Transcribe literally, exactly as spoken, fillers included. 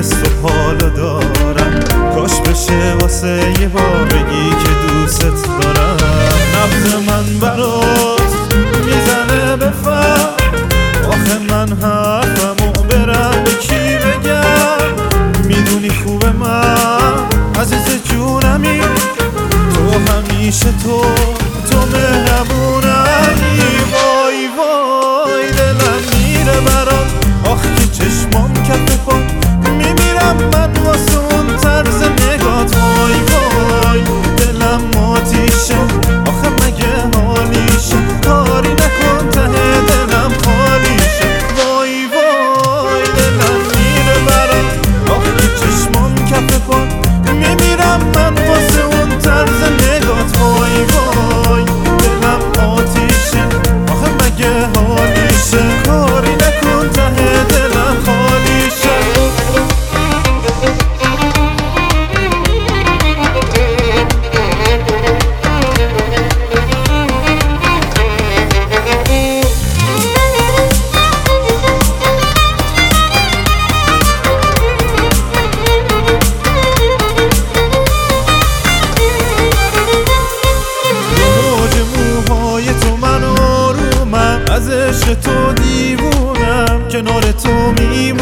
حس و حالو دارم، کاش بشه واسه یه بار بگی که دوست دارم. نبض من برات میزنه به فرق، آخه من حرفمو برم به کی بگم؟ میدونی خوبه من عزیز جونمی، تو همیشه تو تو مهربونمی. وای وای دلم میره برات، آخ که چشمام کف پا میمیرم من واسه اون طرز نگات. وای وای دلم آتیشه، آخه مگه حالیشه؟ کاری نکن ته دلم خالیشه. وای وای دلم میره برات، آخ که چشمام کف پا میمیرم من واسه اون طرز نگات. وای وای دلم آتیشه، آخه مگه حالیشه؟ کاری نکن ته دلم خالیشه. از عشق تو دیوونم، کنار تو میمونم